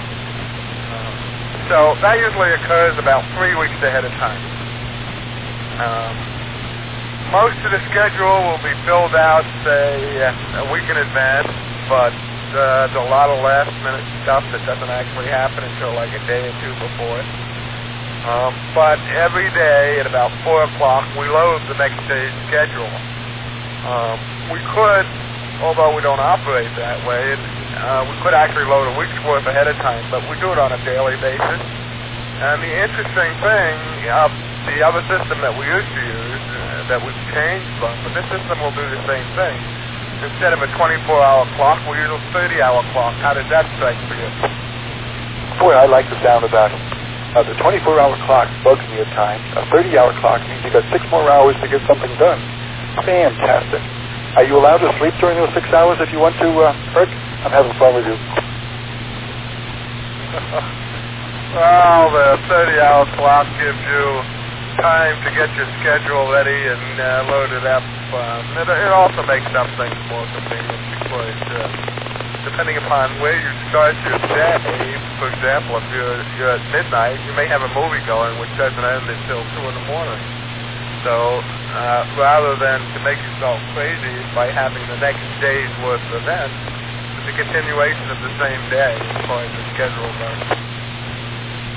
So that usually occurs about 3 weeks ahead of time. Most of the schedule will be filled out, say, a week in advance, but there's a lot of last-minute stuff that doesn't actually happen until like a day or two before it. But every day at about 4 o'clock, we load the next day's schedule. We could, although we don't operate that way, we could actually load a week's worth ahead of time, but we do it on a daily basis. And the interesting thing of the other system that we used to use, that we've changed from, but this system will do the same thing. Instead of a 24-hour clock, we use a 30-hour clock. How does that strike for you? Boy, I like the sound of that. The 24-hour clock bugs me at times. A 30-hour clock means you got 6 more hours to get something done. Fantastic. Are you allowed to sleep during those 6 hours if you want to, Rick? I'm having fun with you. Well, the 30-hour clock gives you time to get your schedule ready and load it up. It also makes some things more convenient because depending upon where you start your day, for example, if you're at midnight, you may have a movie going which doesn't end until 2 in the morning. So rather than to make yourself crazy by having the next day's worth of events, it's a continuation of the same day as far as the schedule goes.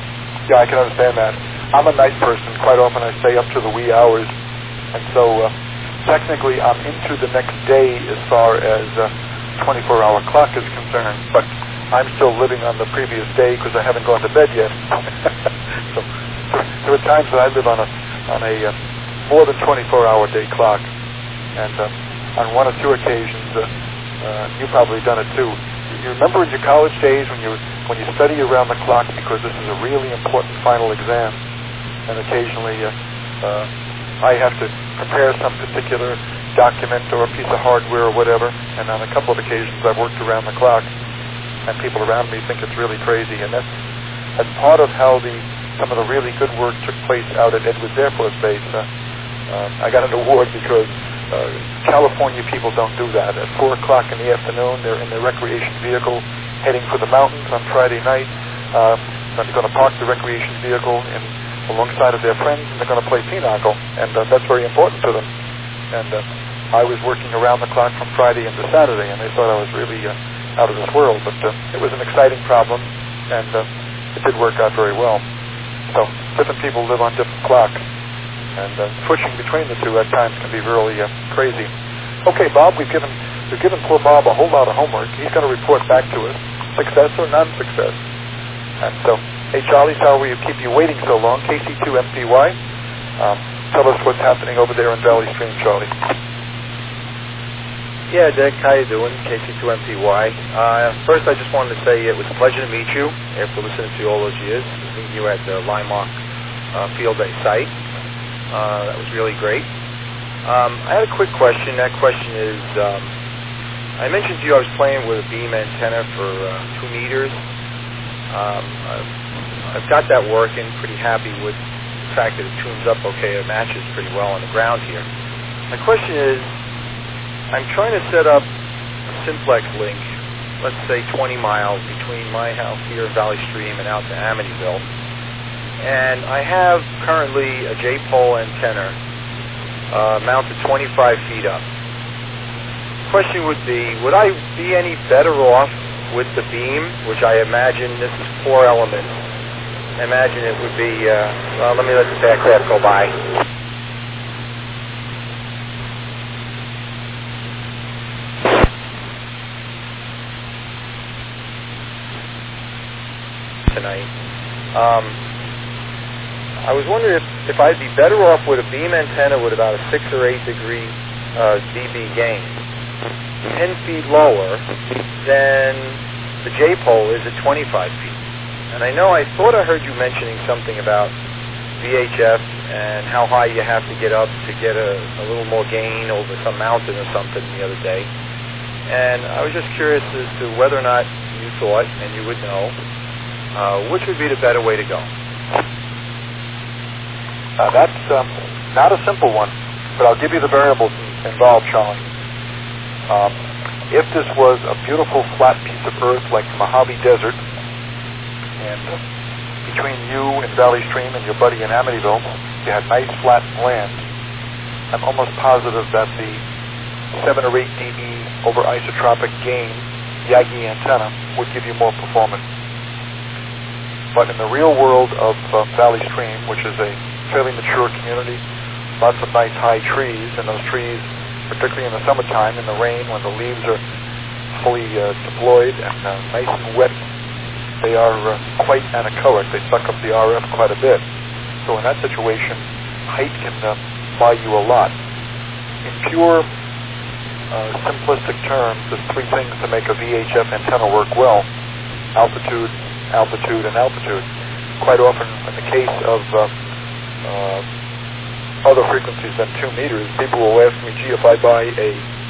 Yeah, I can understand that. I'm a night person. Quite often I stay up to the wee hours. And so technically I'm into the next day as far as 24-hour clock is concerned. But I'm still living on the previous day because I haven't gone to bed yet. So there are times that I live on a more than 24-hour day clock. And on one or two occasions, you've probably done it too. You remember in your college days when you study around the clock because this is a really important final exam, and occasionally I have to prepare some particular document or a piece of hardware or whatever, and on a couple of occasions I've worked around the clock, and people around me think it's really crazy, and that's part of how some of the really good work took place out at Edwards Air Force Base. I got an award because California people don't do that. At 4 o'clock in the afternoon, they're in their recreation vehicle heading for the mountains on Friday night. They're going to park the recreation vehicle alongside of their friends, and they're going to play pinochle, and that's very important to them. And I was working around the clock from Friday into Saturday, and they thought I was really out of this world. But it was an exciting problem, and it did work out very well. So different people live on different clocks. And switching between the two at times can be really crazy. Okay, Bob, we've given poor Bob a whole lot of homework. He's going to report back to us, success or non-success. And so, hey, Charlie, sorry we keep you waiting so long. KC2MPY, tell us what's happening over there in Valley Stream, Charlie. Yeah, Dick, how you doing? KC2MPY. First, I just wanted to say it was a pleasure to meet you after listening to you all those years. Meeting you at the Limemark Field Day site. That was really great. I had a quick question. That question is, I mentioned to you I was playing with a beam antenna for 2 meters. I've got that working, pretty happy with the fact that it tunes up okay. It matches pretty well on the ground here. My question is, I'm trying to set up a simplex link, let's say 20 miles between my house here in Valley Stream and out to Amityville. And I have currently a J-pole antenna mounted 25 feet up. The question would be, would I be any better off with the beam, which I imagine this is 4 elements? I imagine it would be, well, let me let the aircraft go by. Tonight. I was wondering if I'd be better off with a beam antenna with about a 6 or 8 degree dB gain, 10 feet lower than the J-pole is at 25 feet. And I thought I heard you mentioning something about VHF and how high you have to get up to get a little more gain over some mountain or something the other day. And I was just curious as to whether or not you thought, and you would know, which would be the better way to go. That's not a simple one, but I'll give you the variables involved, Charlie. If this was a beautiful flat piece of earth like the Mojave Desert, and between you and Valley Stream and your buddy in Amityville, you had nice flat land, I'm almost positive that the 7 or 8 dB over isotropic gain Yagi antenna would give you more performance. But in the real world of Valley Stream, which is a fairly mature community, lots of nice high trees, and those trees, particularly in the summertime, in the rain, when the leaves are fully deployed and nice and wet, they are quite anechoic. They suck up the RF quite a bit. So in that situation, height can buy you a lot. In pure simplistic terms, there's 3 things to make a VHF antenna work well: altitude, altitude, and altitude. Quite often, in the case of other frequencies than 2 meters, people will ask me, gee, if I buy a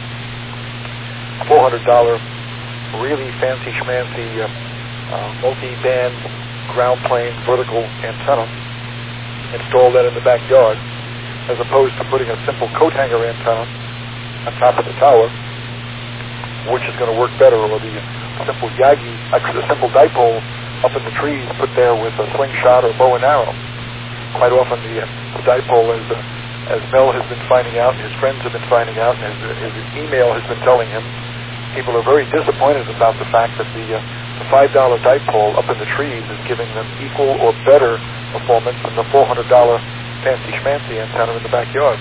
$400 really fancy schmancy multi-band ground plane vertical antenna, install that in the backyard, as opposed to putting a simple coat hanger antenna on top of the tower, which is going to work better, or the simple Yagi, actually the simple dipole up in the trees put there with a slingshot or bow and arrow. Quite often the dipole, as Mel has been finding out, and his friends have been finding out, and his email has been telling him, people are very disappointed about the fact that the the $5 dipole up in the trees is giving them equal or better performance than the $400 fancy schmancy antenna in the backyard.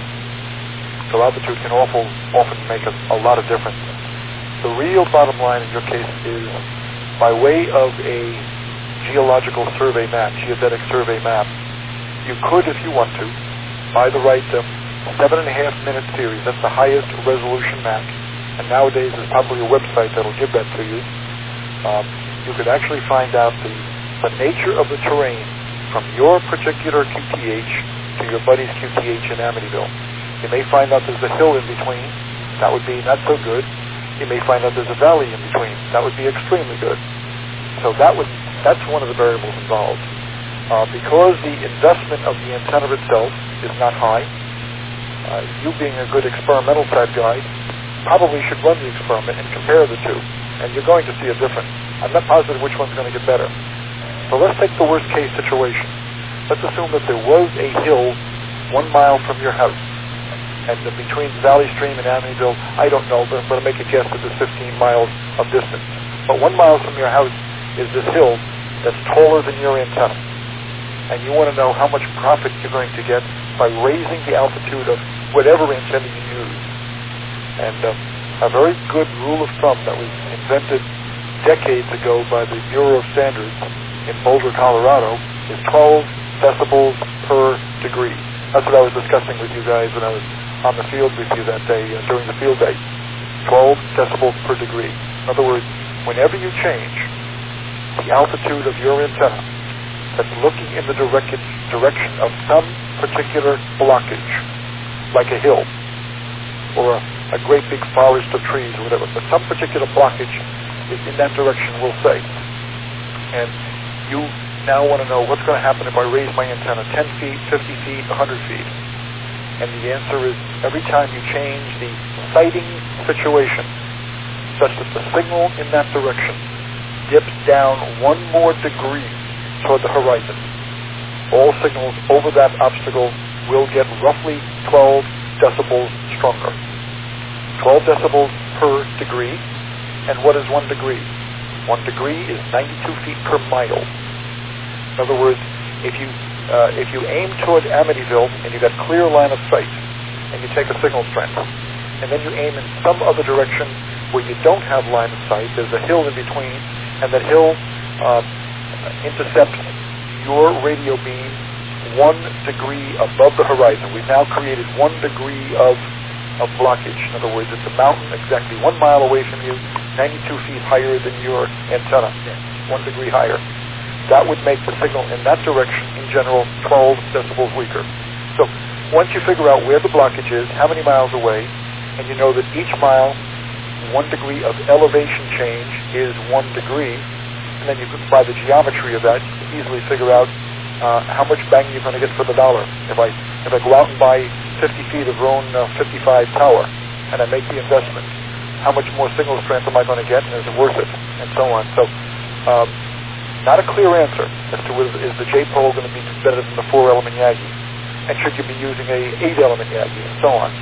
So altitude can often make a lot of difference. The real bottom line in your case is by way of a geological survey map, geodetic survey map, you could, if you want to, buy the right 7.5-minute series. That's the highest resolution map. And nowadays there's probably a website that'll give that to you. You could actually find out the nature of the terrain from your particular QTH to your buddy's QTH in Amityville. You may find out there's a hill in between. That would be not so good. You may find out there's a valley in between. That would be extremely good. So that's one of the variables involved. Because the investment of the antenna itself is not high, you being a good experimental type guy probably should run the experiment and compare the two, and you're going to see a difference. I'm not positive which one's going to get better. So let's take the worst case situation. Let's assume that there was a hill 1 mile from your house, and between Valley Stream and Amityville, I don't know, but I'm going to make a guess that there's 15 miles of distance. But 1 mile from your house is this hill that's taller than your antenna. And you want to know how much profit you're going to get by raising the altitude of whatever antenna you use. And a very good rule of thumb that was invented decades ago by the Bureau of Standards in Boulder, Colorado, is 12 decibels per degree. That's what I was discussing with you guys when I was on the field with you that day, during the field day. 12 decibels per degree. In other words, whenever you change the altitude of your antenna that's looking in the direction of some particular blockage, like a hill or a great big forest of trees or whatever, but some particular blockage is in that direction, we'll say. And you now want to know what's going to happen if I raise my antenna 10 feet, 50 feet, 100 feet. And the answer is every time you change the sighting situation such that the signal in that direction dips down 1 more degree toward the horizon, all signals over that obstacle will get roughly 12 decibels stronger. 12 decibels per degree. And what is 1 degree? 1 degree is 92 feet per mile. In other words, if you aim toward Amityville and you got clear line of sight, and you take a signal strength, and then you aim in some other direction where you don't have line of sight, there's a hill in between, and that hill intercepts your radio beam 1 degree above the horizon. We've now created 1 degree of blockage. In other words, it's a mountain exactly 1 mile away from you, 92 feet higher than your antenna, 1 degree higher. That would make the signal in that direction, in general, 12 decibels weaker. So once you figure out where the blockage is, how many miles away, and you know that each mile, 1 degree of elevation change is 1 degree, and then you could, by the geometry of that, you can easily figure out how much bang you're going to get for the dollar. If I go out and buy 50 feet of Roan 55 tower, and I make the investment, how much more signal strength am I going to get, and is it worth it, and so on. So not a clear answer as to whether is the J-pole going to be better than the 4-element Yagi, and should you be using a 8-element Yagi, and so on.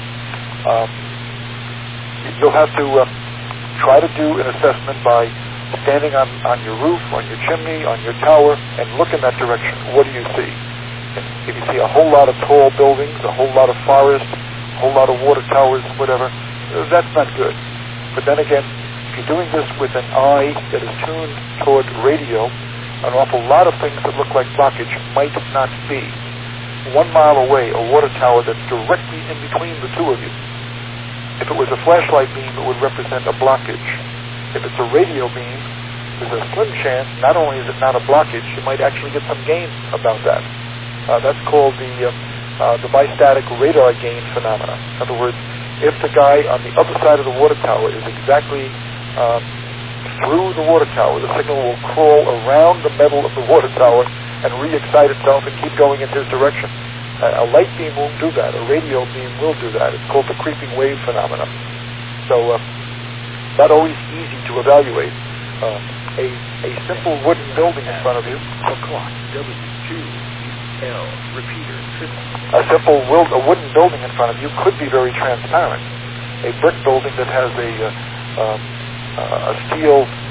You'll have to try to do an assessment by standing on your roof, on your chimney, on your tower, and look in that direction. What do you see? If you see a whole lot of tall buildings, a whole lot of forest, a whole lot of water towers, whatever, that's not good. But then again, if you're doing this with an eye that is tuned toward radio, an awful lot of things that look like blockage might not be. 1 mile away, a water tower that's directly in between the two of you. If it was a flashlight beam, it would represent a blockage. If it's a radio beam, there's a slim chance, not only is it not a blockage, you might actually get some gain about that. That's called the bistatic radar gain phenomena. In other words, if the guy on the other side of the water tower is exactly through the water tower, the signal will crawl around the metal of the water tower and re-excite itself and keep going in his direction. A light beam won't do that. A radio beam will do that. It's called the creeping wave phenomenon. So not always easy to evaluate. A simple wooden building in front of you. O'clock, W2L, repeater, a wooden building in front of you could be very transparent. A brick building that has a steel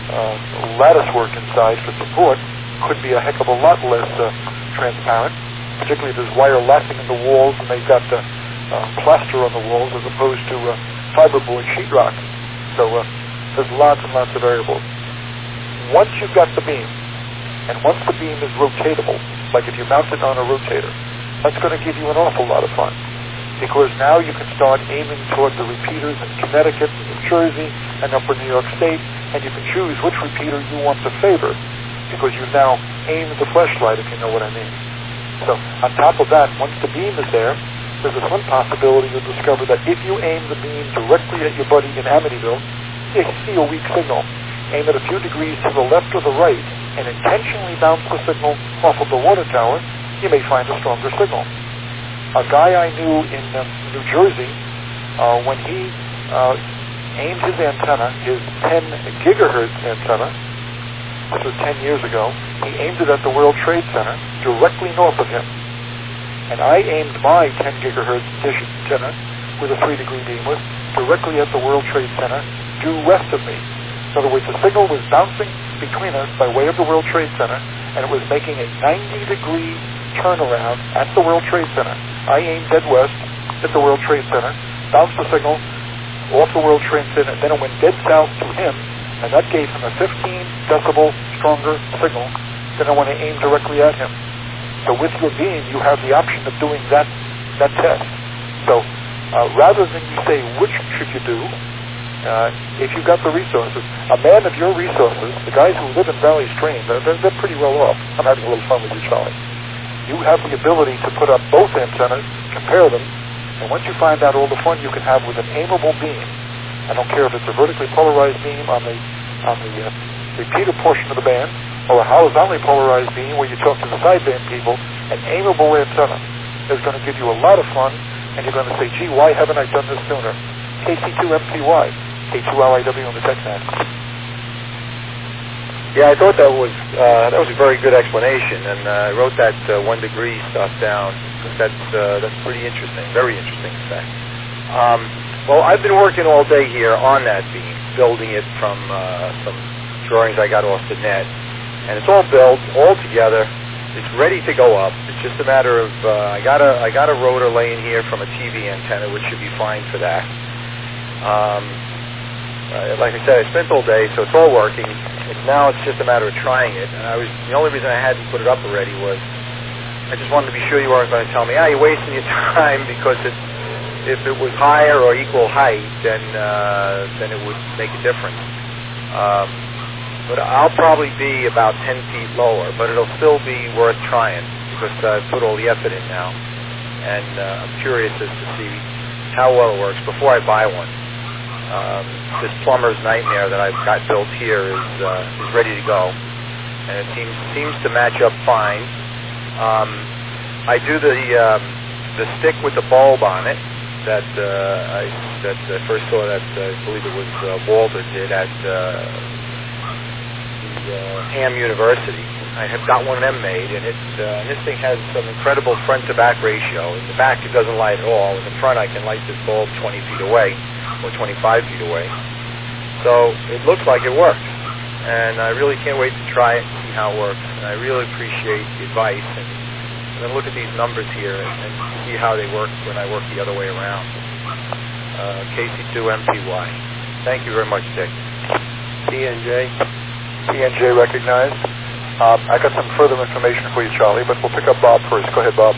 lattice work inside for support could be a heck of a lot less transparent, particularly if there's wire lashing in the walls and they've got plaster on the walls as opposed to fiberboard sheetrock. So there's lots and lots of variables. Once you've got the beam, and once the beam is rotatable, like if you mount it on a rotator, that's going to give you an awful lot of fun, because now you can start aiming toward the repeaters in Connecticut, New Jersey, and upper New York State, and you can choose which repeater you want to favor, because you've now aimed the flashlight, if you know what I mean. So on top of that, once the beam is there, there's a slim possibility you'll discover that if you aim the beam directly at your buddy in Amityville, you see a weak signal. Aim it a few degrees to the left or the right, and intentionally bounce the signal off of the water tower, you may find a stronger signal. A guy I knew in New Jersey, when he aimed his antenna, his 10 gigahertz antenna, this was 10 years ago, he aimed it at the World Trade Center directly north of him. And I aimed my 10 gigahertz dish antenna with a 3-degree beamless directly at the World Trade Center due west of me. In other words, the signal was bouncing between us by way of the World Trade Center, and it was making a 90-degree turnaround at the World Trade Center. I aimed dead west at the World Trade Center, bounced the signal off the World Trade Center, and then it went dead south to him, and that gave him a 15 decibel stronger signal than when I aimed directly at him. So with your beam, you have the option of doing that test. So rather than you say, which should you do, if you've got the resources, a man of your resources, the guys who live in Valley Stream, they're pretty well off. I'm having a little fun with you, Charlie. You have the ability to put up both antennas, compare them, and once you find out all the fun you can have with an aimable beam, I don't care if it's a vertically polarized beam on the repeater portion of the band, or a horizontally polarized beam where you talk to the sideband people, an aimable antenna is going to give you a lot of fun, and you're going to say, gee, why haven't I done this sooner? KC2MPY, K2LIW on the TechNet. Yeah, I thought that was a very good explanation, and I wrote that 1 degree stuff down, because that's pretty interesting, very interesting, in fact. Well, I've been working all day here on that beam, building it from some drawings I got off the net. And it's all built, all together. It's ready to go up. It's just a matter of I got a rotor laying here from a TV antenna, which should be fine for that. Like I said, I spent all day, so it's all working. Now it's just a matter of trying it. And the only reason I hadn't put it up already was I just wanted to be sure you weren't going to tell me, you're wasting your time, because if it was higher or equal height, then it would make a difference. But I'll probably be about 10 feet lower, but it'll still be worth trying, because I've put all the effort in now, and I'm curious as to see how well it works before I buy one. This plumber's nightmare that I've got built here is ready to go, and it seems to match up fine. I do the stick with the bulb on it that I first saw that I believe it was Walter did at Ham University. I have got one of them made, and this thing has some incredible front-to-back ratio. In the back, it doesn't light at all. In the front, I can light this bulb 20 feet away, or 25 feet away. So it looks like it works, and I really can't wait to try it and see how it works. And I really appreciate the advice, and I'm going to look at these numbers here and see how they work when I work the other way around. KC2MPY. Thank you very much, Dick. TNJ recognized. I got some further information for you, Charlie, but we'll pick up Bob first. Go ahead, Bob.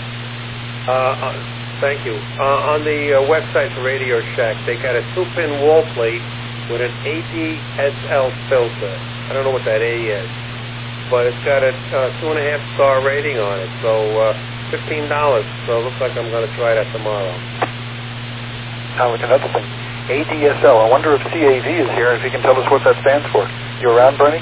Thank you. On the website for Radio Shack, they got a 2-pin wall plate with an ADSL filter. I don't know what that A is, but it's got a 2.5-star rating on it, so $15. So it looks like I'm going to try that tomorrow. Now, another thing. ADSL. I wonder if CAV is here, if he can tell us what that stands for. You around, Bernie?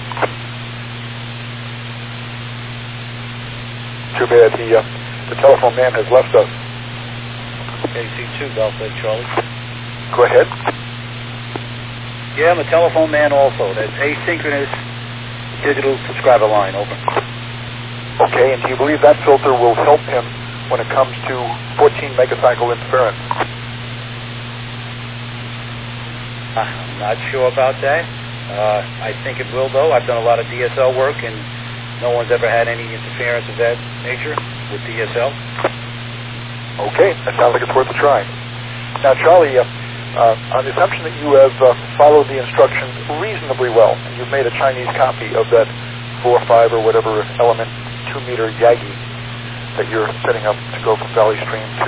Too bad. The telephone man has left us. KC2, Golf Lake Charlie. Go ahead. Yeah, I'm a telephone man also. That's asynchronous digital subscriber line open. Okay, and do you believe that filter will help him when it comes to 14 megacycle interference? I'm not sure about that. I think it will, though. I've done a lot of DSL work, and no one's ever had any interference of that nature with DSL. Okay, that sounds like it's worth a try. Now, Charlie, on the assumption that you have followed the instructions reasonably well, and you've made a Chinese copy of that 4 or 5 or whatever element 2-meter Yagi that you're setting up to go from Valley Stream